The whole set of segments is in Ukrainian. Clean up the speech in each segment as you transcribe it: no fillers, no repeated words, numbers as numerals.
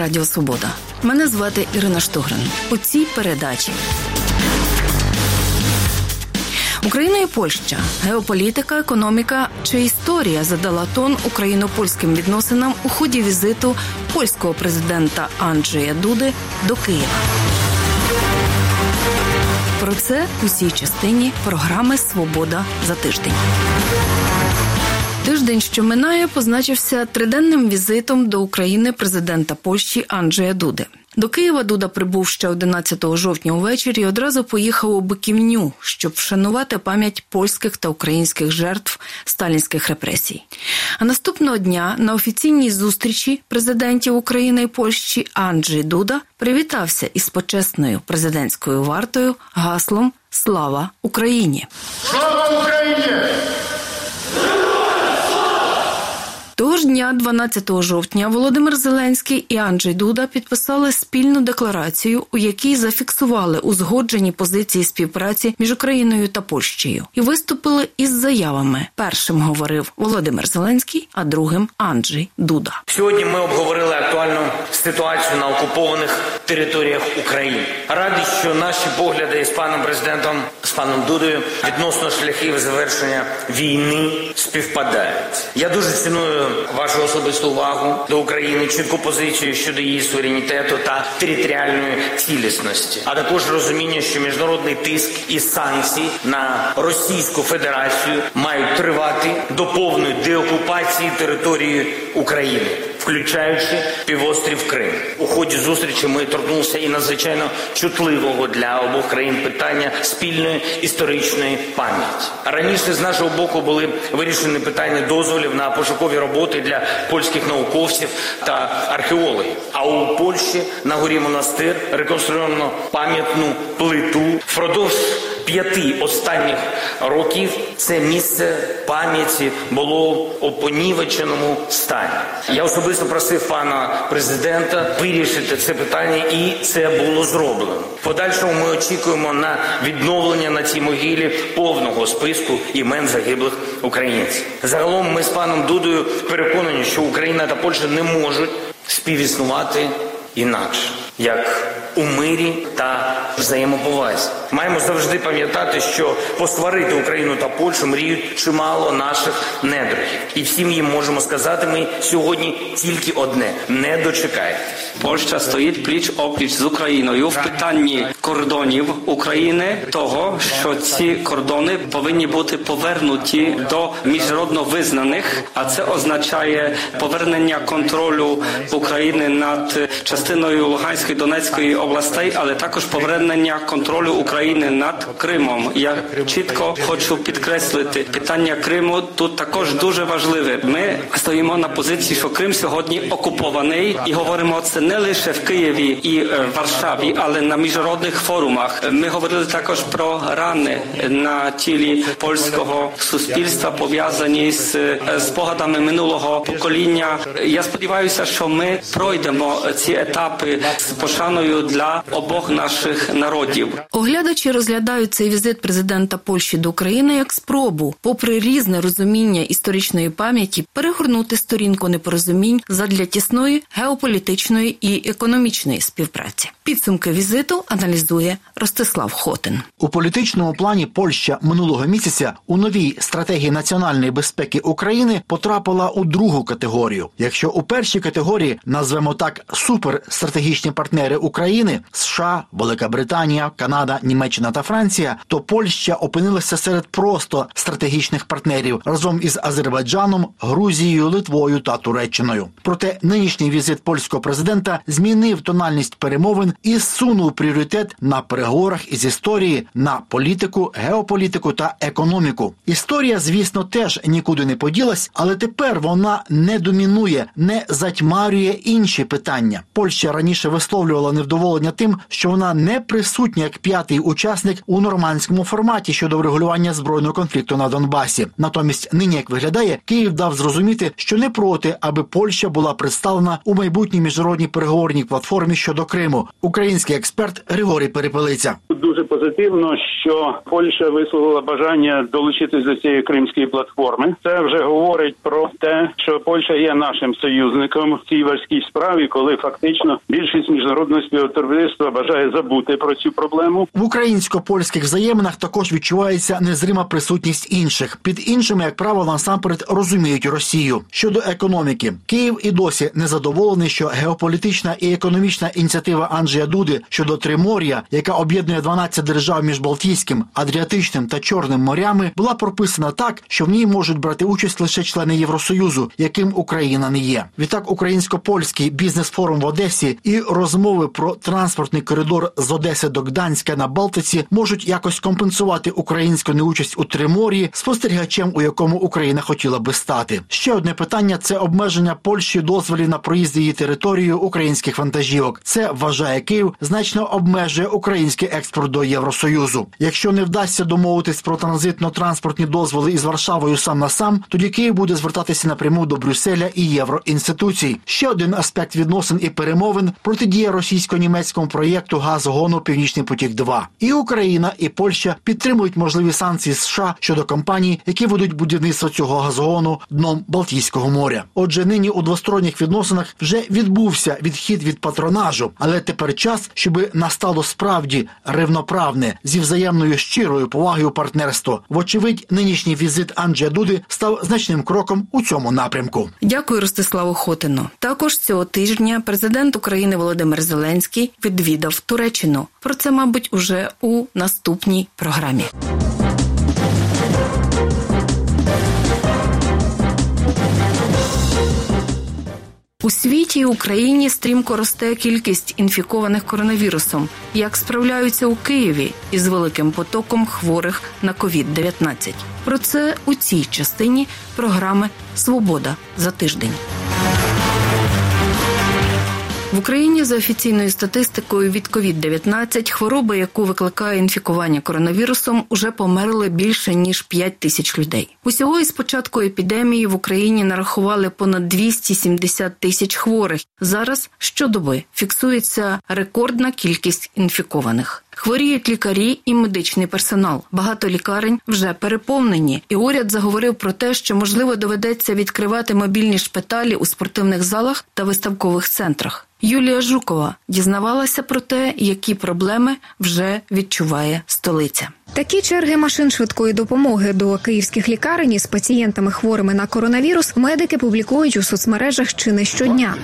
Радіо Свобода. Мене звати Ірина Штогрин. У цій передачі Україна і Польща. Геополітика, економіка чи історія задала тон україно-польським відносинам у ході візиту польського президента Анджея Дуди до Києва. Про це у цій частині програми «Свобода за тиждень». Тиждень, що минає, позначився триденним візитом до України президента Польщі Анджея Дуди. До Києва Дуда прибув ще 11 жовтня увечері і одразу поїхав у Биківню, щоб вшанувати пам'ять польських та українських жертв сталінських репресій. А наступного дня на офіційній зустрічі президентів України і Польщі Анджей Дуда привітався із почесною президентською вартою гаслом «Слава Україні!». Слава Україні! Того ж дня, 12 жовтня, Володимир Зеленський і Анджей Дуда підписали спільну декларацію, у якій зафіксували узгоджені позиції співпраці між Україною та Польщею. І виступили із заявами. Першим говорив Володимир Зеленський, а другим – Анджей Дуда. Сьогодні ми обговорили актуальну ситуацію на окупованих територіях України. Радий, що наші погляди з паном президентом, з паном Дудою відносно шляхів завершення війни співпадають. Я дуже ціную вашу особисту увагу до України, чітку позицію щодо її суверенітету та територіальної цілісності, а також розуміння, що міжнародний тиск і санкції на Російську Федерацію мають тривати до повної деокупації території України, включаючи півострів Крим. У ході зустрічі ми торкнулися і надзвичайно чутливого для обох країн питання спільної історичної пам'яті. Раніше з нашого боку були вирішені питання дозволів на пошукові роботи для польських науковців та археологів. А у Польщі на горі Монастир реконструйовано пам'ятну плиту. Впродовж 5 останніх років це місце пам'яті було у понівеченому стані. Я особисто просив пана президента вирішити це питання, і це було зроблено. В подальшому ми очікуємо на відновлення на цій могилі повного списку імен загиблих українців. Загалом ми з паном Дудою переконані, що Україна та Польща не можуть співіснувати інакше, як у мирі та взаємоповазі. Маємо завжди пам'ятати, що посварити Україну та Польщу мріють чимало наших недругів. І всім їм можемо сказати ми сьогодні тільки одне – не дочекайтесь. Польща стоїть пліч-опліч з Україною в питанні кордонів України, того, що ці кордони повинні бути повернуті до міжнародно визнаних, а це означає повернення контролю України над частиною Луганської, Донецької областей, але також повернення контролю України над Кримом. Я чітко хочу підкреслити, питання Криму тут також дуже важливе. Ми стоїмо на позиції, що Крим сьогодні окупований, і говоримо це не лише в Києві і Варшаві, але на міжнародних форумах. Ми говорили також про рани на тілі польського суспільства, пов'язані з спогадами минулого покоління. Я сподіваюся, що ми пройдемо ці етапи з пошаною для обох наших народів. Оглядачі розглядають цей візит президента Польщі до України як спробу, попри різне розуміння історичної пам'яті, перегорнути сторінку непорозумінь задля тісної геополітичної і економічної співпраці. Підсумки візиту аналізує Ростислав Хотин. У політичному плані Польща минулого місяця у новій стратегії національної безпеки України потрапила у другу категорію. Якщо у першій категорії, назвемо так, суперстратегічні партнери України – США, Велика Британія, Канада, Німеччина та Франція, то Польща опинилася серед просто стратегічних партнерів разом із Азербайджаном, Грузією, Литвою та Туреччиною. Проте нинішній візит польського президента змінив тональність перемовин і зсунув пріоритет на переговорах із історії на політику, геополітику та економіку. Історія, звісно, теж нікуди не поділась, але тепер вона не домінує, не затьмарює інші питання. Польща раніше висловлювала невдоволення незадоволення тим, що вона не присутня як п'ятий учасник у нормандському форматі щодо врегулювання збройного конфлікту на Донбасі. Натомість нині, як виглядає, Київ дав зрозуміти, що не проти, аби Польща була представлена у майбутній міжнародній переговорній платформі щодо Криму. Український експерт Григорій Перепелиця. Дуже позитивно, що Польща висловила бажання долучитись до цієї кримської платформи. Це вже говорить про те, що Польща є нашим союзником в цій важкій справі, коли фактично більшість міжнародного співтовариства бажає забути про цю проблему. В українсько-польських взаєминах також відчувається незрима присутність інших. Під іншими, як правило, насамперед розуміють Росію. Щодо економіки. Київ і досі незадоволений, що геополітична і економічна ініціатива Анджея Дуди щодо Тримор'я, яка об'єднує 12 держав між Балтійським, Адріатичним та Чорним морями, була прописана так, що в ній можуть брати участь лише члени Євросоюзу, яким Україна не є. Відтак, українсько-польський бізнес-форум в Одесі і розмови про транспортний коридор з Одеси до Гданська на Балтиці можуть якось компенсувати українську неучасть у Тримор'ї, спостерігачем, у якому Україна хотіла би стати. Ще одне питання – це обмеження Польщі дозволів на проїзд її територією українських вантажівок. Це, вважає Київ, значно обмежує український експорт до Євросоюзу. Якщо не вдасться домовитись про транзитно-транспортні дозволи із Варшавою сам на сам, тоді Київ буде звертатися напряму до Брюсселя і євроінституцій. Ще один аспект відносин і перемовин – протидія російсько-німецькому проєкту газогону «Північний потік-2». І Україна, і Польща підтримують можливі санкції США щодо компаній, які ведуть будівництво цього газогону дном Балтійського моря. Отже, нині у двосторонніх відносинах вже відбувся відхід від патронажу, але тепер час, щоб настало справді рівноправне, зі взаємною щирою повагою партнерство. Вочевидь, нинішній візит Анджея Дуди став значним кроком у цьому напрямку. Дякую, Ростиславу Хотину. Також цього тижня президент України Володимир Зеленський відвідав Туреччину. Про це, мабуть, уже у наступній програмі. У світі і Україні стрімко росте кількість інфікованих коронавірусом. Як справляються у Києві із великим потоком хворих на COVID-19? Про це у цій частині програми «Свобода за тиждень». В Україні за офіційною статистикою від COVID-19 хвороби, яку викликає інфікування коронавірусом, уже померли більше ніж 5 тисяч людей. Усього із початку епідемії в Україні нарахували понад 270 тисяч хворих. Зараз щодоби фіксується рекордна кількість інфікованих. Хворіють лікарі і медичний персонал. Багато лікарень вже переповнені. І уряд заговорив про те, що, можливо, доведеться відкривати мобільні шпиталі у спортивних залах та виставкових центрах. Юлія Жукова дізнавалася про те, які проблеми вже відчуває столиця. Такі черги машин швидкої допомоги до київських лікарень з пацієнтами хворими на коронавірус медики публікують у соцмережах чи не щодня.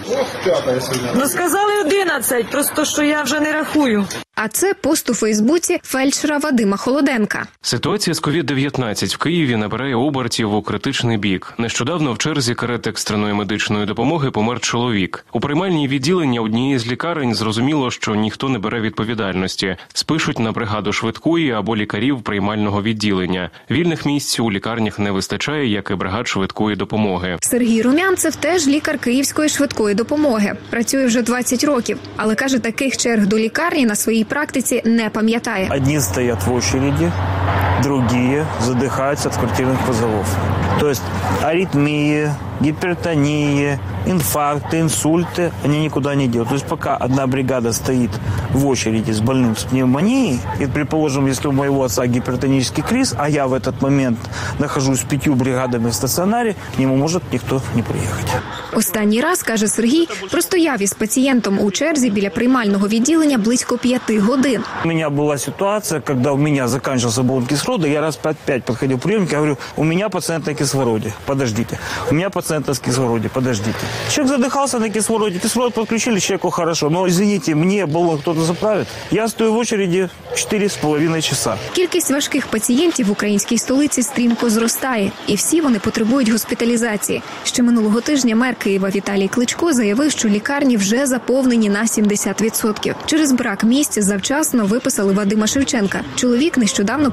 Ну, сказали 11, просто що я вже не рахую. А це пост у Фейсбуці фельдшера Вадима Холоденка. Ситуація з COVID-19 в Києві набирає обертів у критичний бік. Нещодавно в черзі карет екстреної медичної допомоги помер чоловік. У приймальній відділення однієї з лікарень зрозуміло, що ніхто не бере відповідальності. Спишуть на бригаду швидкої або лікарів приймального відділення. Вільних місць у лікарнях не вистачає, як і бригад швидкої допомоги. Сергій Румянцев теж лікар Київської швидкої допомоги. Працює вже 20 років, але каже, таких черг до лікарні на своїй практиці не пам'ятає. Одні стоять в очереди, другі задихаються від квартирних позовів. Тобто аритмії, гипертония, инфаркты, инсульты, они никуда не делают. То есть пока одна бригада стоит в очереди с больным с пневмонией, и, предположим, если у моего отца гипертонический криз, а я в этот момент нахожусь с 5 бригадами в стационаре, к нему может никто не приехать. Останній раз, каже Сергій, простояв із пацієнтом у черзі біля приймального відділення близько 5 годин. У меня была ситуация, когда у меня заканчивался баллон кислорода, я раз 5 подходил к приемнику, я говорю, у меня пациент на кислороде, подождите. У меня пациент на кислороде, подождите. Человек задыхался на кислороде, кислород подключили, человеку хорошо, но, извините, мне баллон кто-то заправит. Я стою в очереди 4,5 часа. Кількість важких пацієнтів в українській столиці стрімко зростає, і всі вони потребують госпіталізації. Ще минулого тижня мер Києва Віталій Кличко заявив, що лікарні вже заповнені на 70%. Через брак місць завчасно виписали Вадима Шевченка. Чоловік нещодавно перехворів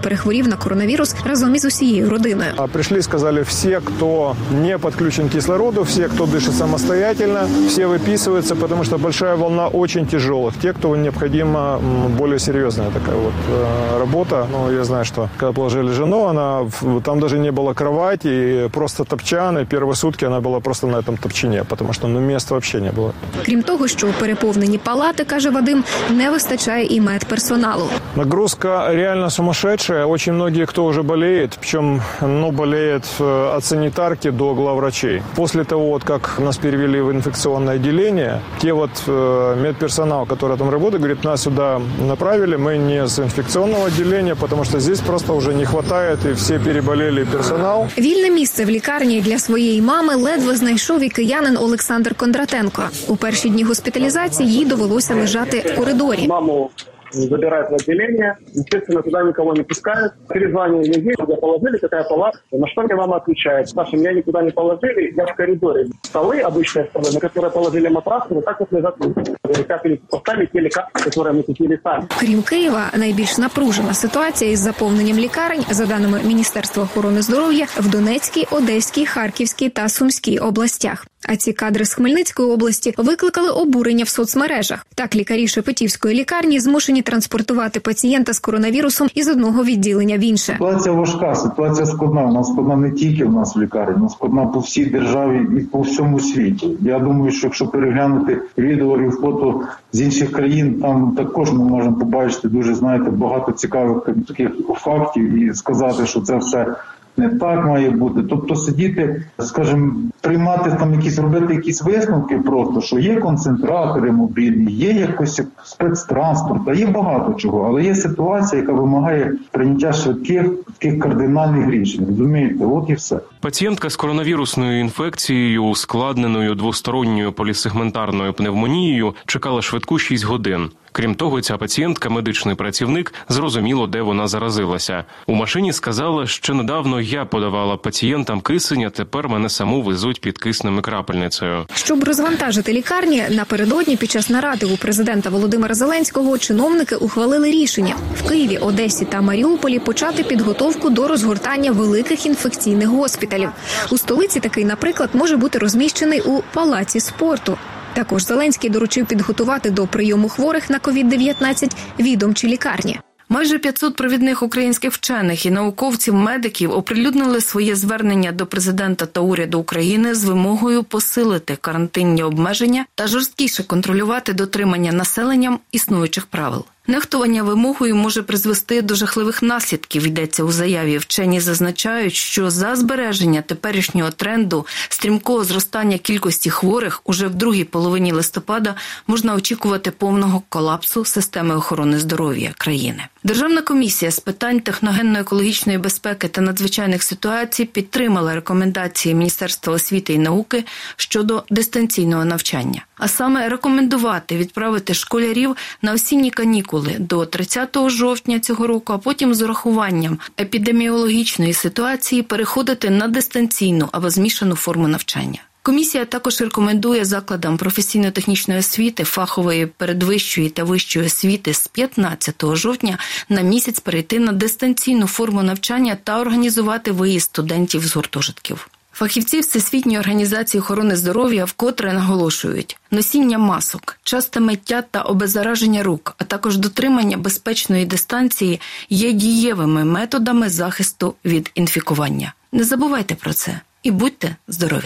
захворів на коронавірус разом із усією родиною. Пришли, сказали, всі, хто не підключений к кислороду, всі, хто дишить самостоятельно, всі виписуються, тому що велика волна дуже тяжелых. Ті, хто необхідна більш серйозна така робота. Я знаю, що коли положили жену, там навіть не було кровати, просто топчан, і перші сутки вона була просто на цьому топчині, тому що місця взагалі не було. Крім того, що переповнені палати, каже Вадим, не вистачає і медперсоналу. Нагрузка реально сумасшедшая. Очень многие, кто уже болеет, причем болеет от санитарки до главврачей. После того, как нас перевели в инфекционное отделение, те медперсонал, который там работает, говорит, нас сюда направили, мы не с инфекционного отделения, потому что здесь просто уже не хватает, и все переболели персонал. Вільне місце в лікарні для своєї мами ледве знайшов і киянин Олександр Кондратенко. У перші дні госпіталізації їй довелося лежати в коридорі. Маму забирают в отделение, естественно, туда никого не пускают. Перезванивали ей, куда положили, какая палата. На что мне мама отвечает: Саша, меня никуда не положили, я в коридоре. Столы, обычные столы, на которые положили матрасы, вот так вот лежат. Капельницы поставили, те лекарства, которые мы купили сами. Крім Києва, найбільш напружена ситуація із заповненням лікарень, за даними Міністерства охорони здоров'я, в Донецькій, Одеській, Харківській та Сумській областях. А ці кадри з Хмельницької області викликали обурення в соцмережах. Так, лікарі Шепетівської лікарні змушені транспортувати пацієнта з коронавірусом із одного відділення в інше. Ситуація важка, ситуація складна. Вона складна не тільки в нас в лікарні, вона складна по всій державі і по всьому світі. Я думаю, що якщо переглянути відео і фото з інших країн, там також ми можемо побачити дуже, багато цікавих таких фактів і сказати, що це все не так має бути. Тобто сидіти, скажімо, приймати там робити якісь висновки просто, що є концентратори мобільні, є якось спецтранспорт, а є багато чого. Але є ситуація, яка вимагає прийняття швидких, таких кардинальних рішень. Розумієте? От і все. Пацієнтка з коронавірусною інфекцією, ускладненою двосторонньою полісегментарною пневмонією, чекала швидку 6 годин. Крім того, ця пацієнтка, медичний працівник, зрозуміло, де вона заразилася. У машині сказала, що недавно я подавала пацієнтам кисень, а тепер мене саму везуть під киснем і крапельницею. Щоб розвантажити лікарні, напередодні під час наради у президента Володимира Зеленського чиновники ухвалили рішення в Києві, Одесі та Маріуполі почати підготовку до розгортання великих інфекційних госпіталів. У столиці такий, наприклад, може бути розміщений у Палаці спорту. Також Зеленський доручив підготувати до прийому хворих на COVID-19 відомчі лікарні. Майже 500 провідних українських вчених і науковців-медиків оприлюднили своє звернення до президента та уряду України з вимогою посилити карантинні обмеження та жорсткіше контролювати дотримання населенням існуючих правил. Нехтування вимогою може призвести до жахливих наслідків, йдеться у заяві. Вчені зазначають, що за збереження теперішнього тренду стрімкого зростання кількості хворих уже в другій половині листопада можна очікувати повного колапсу системи охорони здоров'я країни. Державна комісія з питань техногенно-екологічної безпеки та надзвичайних ситуацій підтримала рекомендації Міністерства освіти і науки щодо дистанційного навчання. А саме рекомендувати відправити школярів на осінні канікули до 30 жовтня цього року, а потім з урахуванням епідеміологічної ситуації переходити на дистанційну або змішану форму навчання. Комісія також рекомендує закладам професійно-технічної освіти, фахової передвищої та вищої освіти з 15 жовтня на місяць перейти на дистанційну форму навчання та організувати виїзд студентів з гуртожитків. Фахівці Всесвітньої організації охорони здоров'я вкотре наголошують: носіння масок, часте миття та обеззараження рук, а також дотримання безпечної дистанції є дієвими методами захисту від інфікування. Не забувайте про це і будьте здорові!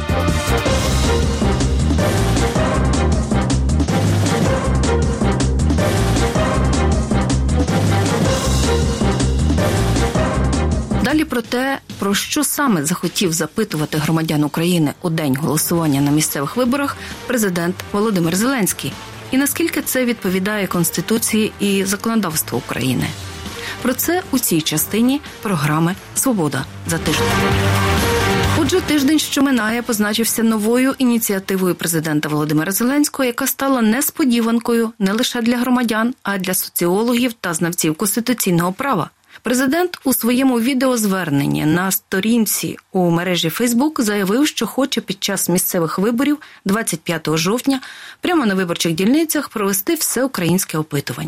Далі про те, про що саме захотів запитувати громадян України у день голосування на місцевих виборах президент Володимир Зеленський. І наскільки це відповідає Конституції і законодавству України. Про це у цій частині програми «Свобода за тиждень». Отже, тиждень, що минає, позначився новою ініціативою президента Володимира Зеленського, яка стала несподіванкою не лише для громадян, а й для соціологів та знавців конституційного права. Президент у своєму відеозверненні на сторінці у мережі Facebook заявив, що хоче під час місцевих виборів 25 жовтня прямо на виборчих дільницях провести всеукраїнське опитування.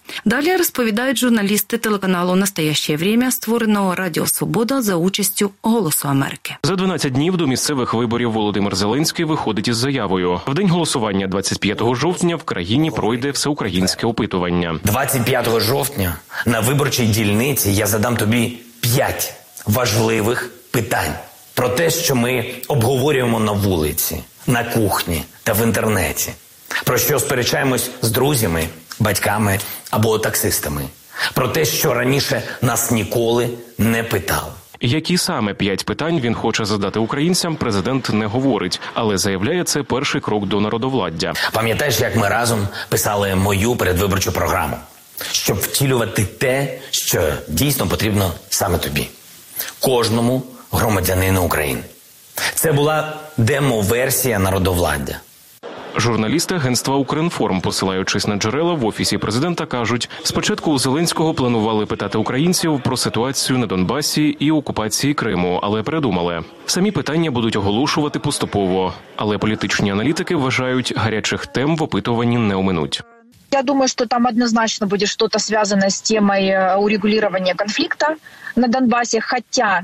Далі розповідають журналісти телеканалу «Настоящее время», створеного Радіо Свобода за участю «Голосу Америки». За 12 днів до місцевих виборів Володимир Зеленський виходить із заявою. В день голосування 25 жовтня в країні пройде всеукраїнське опитування. 25 жовтня на виборчій дільниці я задам тобі 5 важливих питань про те, що ми обговорюємо на вулиці, на кухні та в інтернеті, про що сперечаємось з друзями, батьками або таксистами, про те, що раніше нас ніколи не питали. Які саме 5 питань він хоче задати українцям, президент не говорить, але заявляє, це перший крок до народовладдя. Пам'ятаєш, як ми разом писали мою передвиборчу програму, щоб втілювати те, що дійсно потрібно саме тобі, кожному громадянину України. Це була демо-версія народовладдя. Журналісти агентства «Укрінформ», посилаючись на джерела в Офісі президента, кажуть, спочатку у Зеленського планували питати українців про ситуацію на Донбасі і окупації Криму, але передумали. Самі питання будуть оголошувати поступово, але політичні аналітики вважають, гарячих тем в опитуванні не оминуть. Я думаю, что там однозначно будет что-то связано с темой урегулирования конфликта на Донбассе, хотя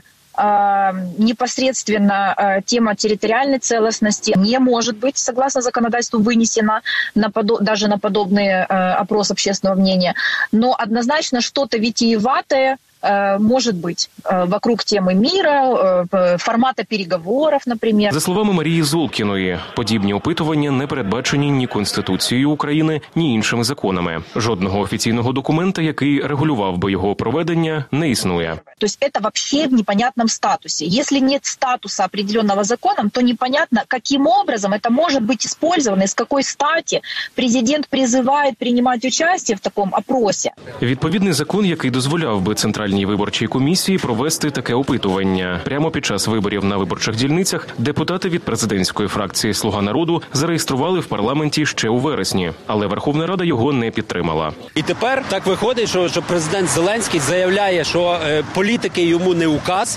непосредственно тема территориальной целостности не может быть, согласно законодательству, вынесена даже на подобный опрос общественного мнения. Но однозначно что-то витиеватое может быть вокруг темы мира, формата переговоров, например. За словами Марії Золкіної, подібні опитування не передбачені ні Конституцією України, ні іншими законами. Жодного офіційного документа, який регулював би його проведення, не існує. То есть это вообще в непонятном статусе. Если нет статуса, определенного законом, то непонятно, каким образом это может быть использовано и с какой стати президент призывает принимать участие в таком опросе. Відповідний закон, який дозволяв би Центральній виборчій комісії провести таке опитування. Прямо під час виборів на виборчих дільницях депутати від президентської фракції «Слуга народу» зареєстрували в парламенті ще у вересні, але Верховна Рада його не підтримала. І тепер так виходить, що президент Зеленський заявляє, що політики йому не указ,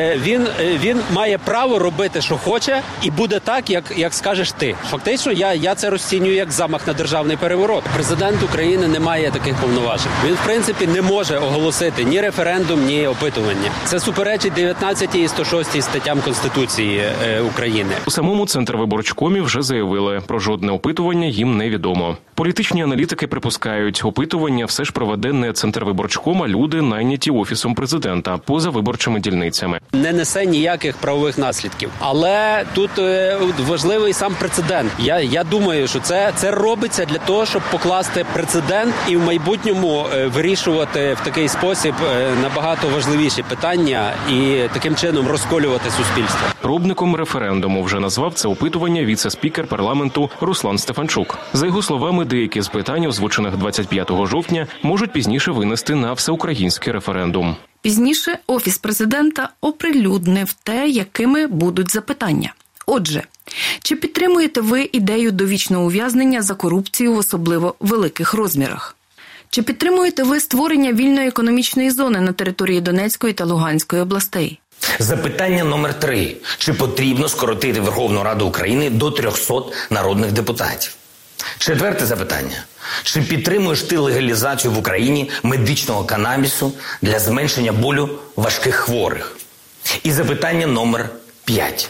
він має право робити, що хоче, і буде так, як скажеш ти. Фактично, я це розцінюю як замах на державний переворот. Президент України не має таких повноважень. Він, в принципі, не може оголосити ні референдум, ні опитування. Це суперечить 19 і 106 статтям Конституції України. У самому Центрвиборчкомі вже заявили, про жодне опитування їм невідомо. Політичні аналітики припускають, опитування все ж проведе не Центрвиборчком, а люди, найняті Офісом президента, поза виборчими дільницями. Не несе ніяких правових наслідків. Але тут важливий сам прецедент. Я думаю, що це робиться для того, щоб покласти прецедент і в майбутньому вирішувати в такий спосіб набагато важливіші питання і таким чином розколювати суспільство. Пробником референдуму вже назвав це опитування віце-спікер парламенту Руслан Стефанчук. За його словами, деякі з питань, озвучених 25 жовтня, можуть пізніше винести на всеукраїнський референдум. Пізніше Офіс президента оприлюднив те, якими будуть запитання. Отже, чи підтримуєте ви ідею довічного ув'язнення за корупцію в особливо великих розмірах? Чи підтримуєте ви створення вільної економічної зони на території Донецької та Луганської областей? Запитання номер 3. Чи потрібно скоротити Верховну Раду України до 300 народних депутатів? 4 запитання. Чи підтримуєш ти легалізацію в Україні медичного канабісу для зменшення болю важких хворих? І запитання номер 5.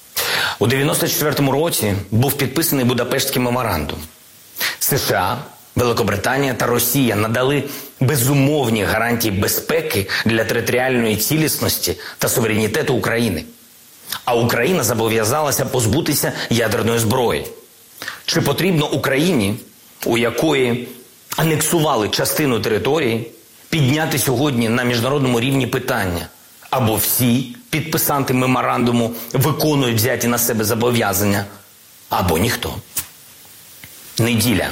У 1994 році був підписаний Будапештський меморандум. США, Великобританія та Росія надали безумовні гарантії безпеки для територіальної цілісності та суверенітету України. А Україна зобов'язалася позбутися ядерної зброї. Чи потрібно Україні, у якої анексували частину території, підняти сьогодні на міжнародному рівні питання? Або всі підписанти меморандуму виконують взяті на себе зобов'язання, або ніхто. Неділя.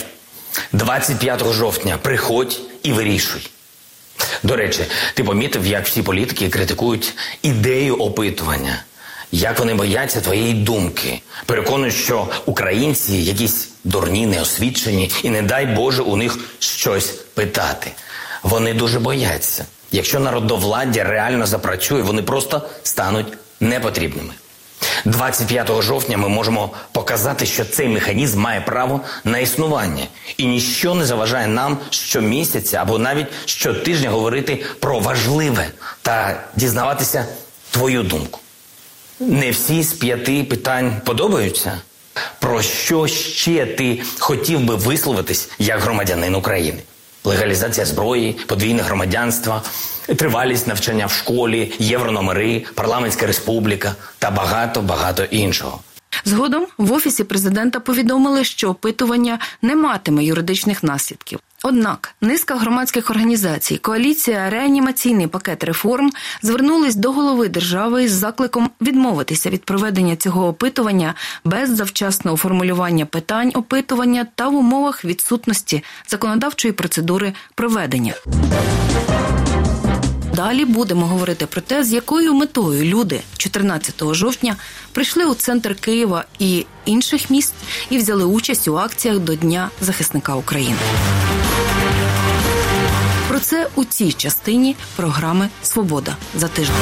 25 жовтня. Приходь і вирішуй. До речі, ти помітив, як всі політики критикують ідею опитування? Як вони бояться твоєї думки? Переконують, що українці якісь дурні, неосвічені, і не дай Боже у них щось питати. Вони дуже бояться. Якщо народовладдя реально запрацює, вони просто стануть непотрібними. 25 жовтня ми можемо показати, що цей механізм має право на існування. І ніщо не заважає нам щомісяця або навіть щотижня говорити про важливе та дізнаватися твою думку. Не всі з 5 питань подобаються? Про що ще ти хотів би висловитись як громадянин України? Легалізація зброї, подвійне громадянство, тривалість навчання в школі, єврономери, парламентська республіка та багато іншого. Згодом в Офісі президента повідомили, що опитування не матиме юридичних наслідків. Однак низка громадських організацій, коаліція «Реанімаційний пакет реформ» звернулись до голови держави із закликом відмовитися від проведення цього опитування без завчасного формулювання питань опитування та в умовах відсутності законодавчої процедури проведення. Далі будемо говорити про те, з якою метою люди 14 жовтня прийшли у центр Києва і інших міст і взяли участь у акціях до Дня захисника України. Про це у цій частині програми «Свобода за тиждень».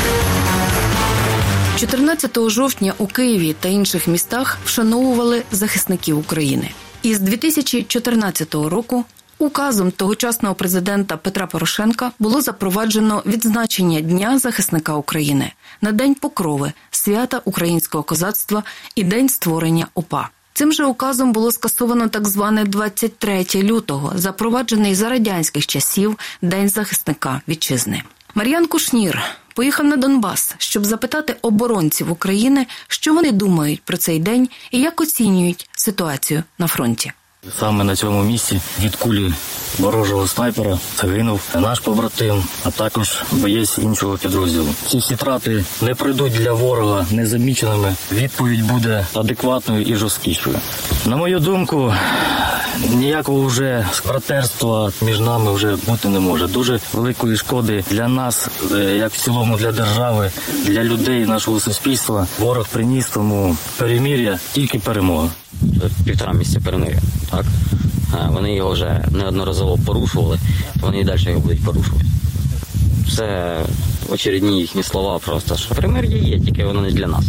14 жовтня у Києві та інших містах вшановували захисників України. Із 2014 року указом тогочасного президента Петра Порошенка було запроваджено відзначення Дня захисника України на День Покрови, свята українського козацтва і День створення УПА. Цим же указом було скасовано так зване 23 лютого, запроваджений за радянських часів День захисника вітчизни. Мар'ян Кушнір поїхав на Донбас, щоб запитати оборонців України, що вони думають про цей день і як оцінюють ситуацію на фронті. Саме на цьому місці від кулі ворожого снайпера загинув наш побратим, а також боєць іншого підрозділу. Ці всі втрати не пройдуть для ворога незаміченими. Відповідь буде адекватною і жорсткішою. На мою думку, ніякого вже братерства між нами вже бути не може. Дуже великої шкоди для нас, як в цілому для держави, для людей, нашого суспільства. Ворог приніс, тому перемир'я, тільки перемога. 1,5 місяця перемир'я, так? Вони його вже неодноразово порушували, вони і далі його будуть порушувати. Це очередні їхні слова просто, що перемир'я є, тільки воно не для нас.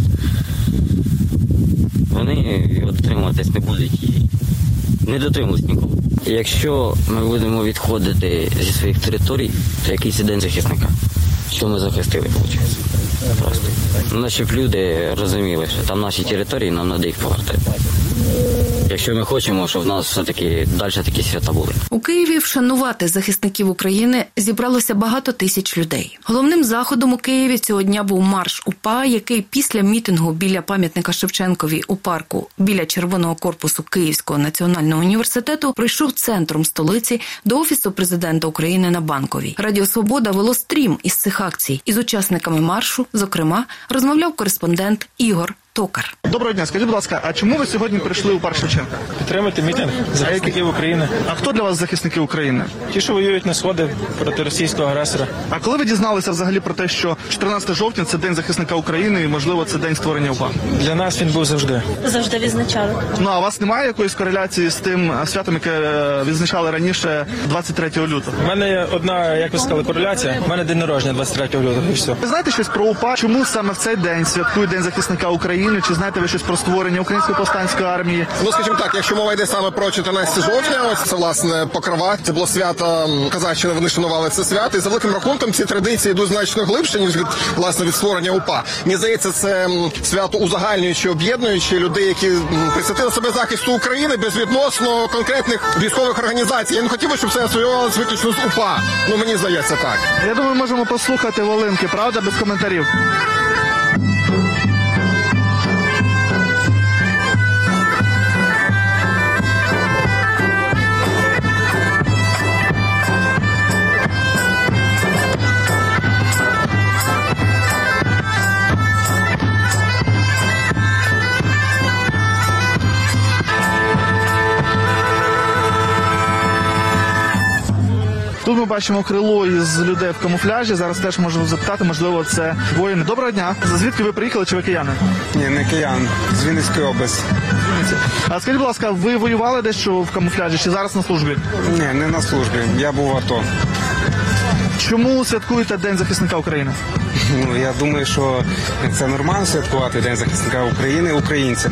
Вони його дотримуватись не будуть і не дотримувались ніколи. Якщо ми будемо відходити зі своїх територій, то якийсь день захисника. Що ми захистили, виходить? Просто. Ну, щоб люди розуміли, що там наші території, нам треба їх повертати. Якщо ми хочемо, щоб в нас все-таки далі такі свята були. У Києві вшанувати захисників України зібралося багато тисяч людей. Головним заходом у Києві цього дня був марш УПА, який після мітингу біля пам'ятника Шевченкові у парку біля Червоного корпусу Київського національного університету пройшов центром столиці до Офісу президента України на Банковій. Радіо «Свобода» вело стрім із цих акцій. Із учасниками маршу, зокрема, розмовляв кореспондент Ігор Токар. Доброго дня. Скажіть, будь ласка, а чому ви сьогодні прийшли у парк Шевченка? Підтримати мітинг захисників України. А хто для вас захисники України? Ті, що воюють на сході проти російського агресора. А коли ви дізналися взагалі про те, що 14 жовтня – це День захисника України і, можливо, це День створення УПА? Для нас він був завжди. Завжди відзначали. Ну, а у вас немає якоїсь кореляції з тим святом, яке відзначали раніше 23 лютого? У мене є одна, як ви сказали, кореляція. У мене день народження 23 лютого і все. Ви знаєте щось про УПА? Чому саме в цей день святкують День захисника України? Чи знаєте ви щось про створення Української повстанської армії? Ну, скажімо так, якщо мова йде саме про 14 жовтня, ось це, власне, Покрова. Це було свято Козаччини, вони шанували це свято. І за великим рахунком ці традиції йдуть значно глибше, ніж від створення УПА. Мені здається, це свято узагальнююче, об'єднуюче людей, які присвятили себе захисту України безвідносно конкретних військових організацій. Я не хотів би, щоб це асоціювалося виключно з УПА. Ну, мені здається так. Я думаю, можемо послухати волинки, правда, без коментарів? Тут ми бачимо крило із людей в камуфляжі. Зараз теж можемо запитати, можливо, це воїни. Доброго дня. Звідки ви приїхали, чи ви кияни? Ні, не киян. З Вінницької області. А скажіть, будь ласка, ви воювали дещо в камуфляжі, чи зараз на службі? Ні, не на службі. Я був в АТО. Чому святкуєте День захисника України? Ну, я думаю, що це нормально святкувати День захисника України українцям.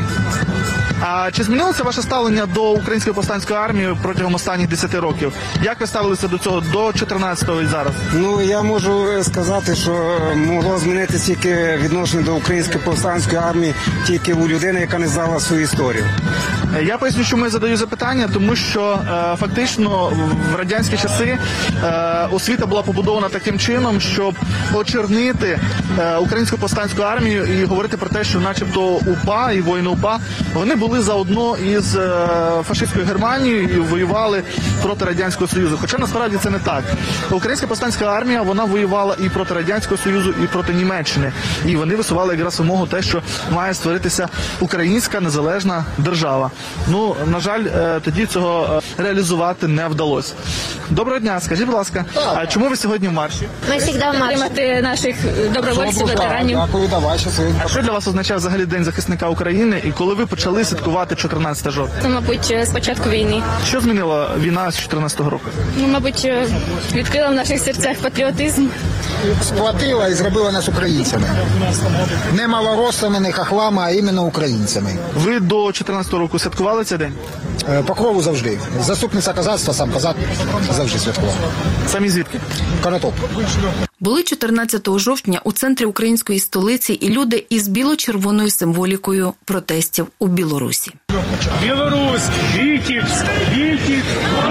А чи змінилося ваше ставлення до Української повстанської армії протягом останніх 10 років? Як ви ставилися до цього, до 14-го і зараз? Ну, я можу сказати, що могло змінитися тільки відношення до Української повстанської армії тільки у людини, яка не знала свою історію. Я поясню, чому я задаю запитання, тому що фактично в радянські часи освіта була побудована таким чином, щоб очернити Українську повстанську армію і говорити про те, що начебто УПА і воїни УПА, вони були заодно із фашистською Германією і воювали проти Радянського Союзу. Хоча насправді це не так. Українська повстанська армія, вона воювала і проти Радянського Союзу, і проти Німеччини. І вони висували якраз вимогу те, що має створитися українська незалежна держава. Ну, на жаль, тоді цього реалізувати не вдалося. Доброго дня, скажіть, будь ласка, а чому ви сьогодні в марші? Ми завжди в марші. Підтримати наших добровольців, ветеранів. А що для вас означає взагалі День захисника України і коли ви почали святкувати 14 жовтня? Ну, мабуть, з початку війни. Що змінила війна з 14-го року? Ну, мабуть, відкрила в наших серцях патріотизм. Сплотила і зробила нас українцями. Не малоросами, не хахлами, а іменно українцями. Ви до 14-го року святкували цей день? По крову завжди. Заступниця козацтва, сам козак завжди святкував. Самі звідки? Конотоп. Були 14 жовтня у центрі української столиці і люди із біло-червоною символікою протестів у Білорусі. Білорусь, Витебск, Витебск.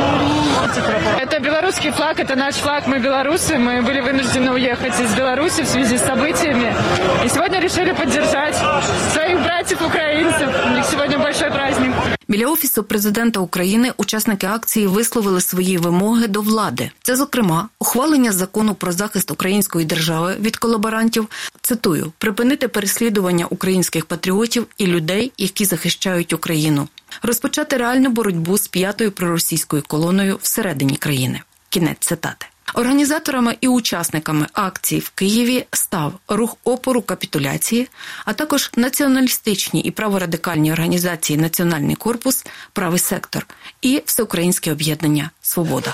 Это белорусский флаг, это наш флаг, мы белорусы, мы были вынуждены уехать из Беларуси в связи с событиями. И сегодня решили поддержать своих братьев-украинцев. У них сегодня большой праздник. Біля Офісу президента України учасники акції висловили свої вимоги до влади. Це, зокрема, ухвалення закону про захист української держави від колаборантів, цитую, припинити переслідування українських патріотів і людей, які захищають Україну, розпочати реальну боротьбу з 5-ю проросійською колоною всередині країни. Кінець цитати. Організаторами і учасниками акції в Києві став рух опору капітуляції, а також націоналістичні і праворадикальні організації «Національний корпус», «Правий сектор» і Всеукраїнське об'єднання «Свобода».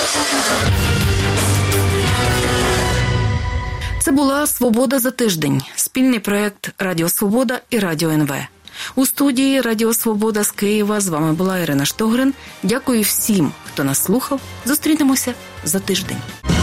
Це була «Свобода за тиждень» – спільний проєкт «Радіо Свобода» і «Радіо НВ». У студії «Радіо Свобода» з Києва з вами була Ірина Штогрин. Дякую всім, хто нас слухав. Зустрінемося за тиждень.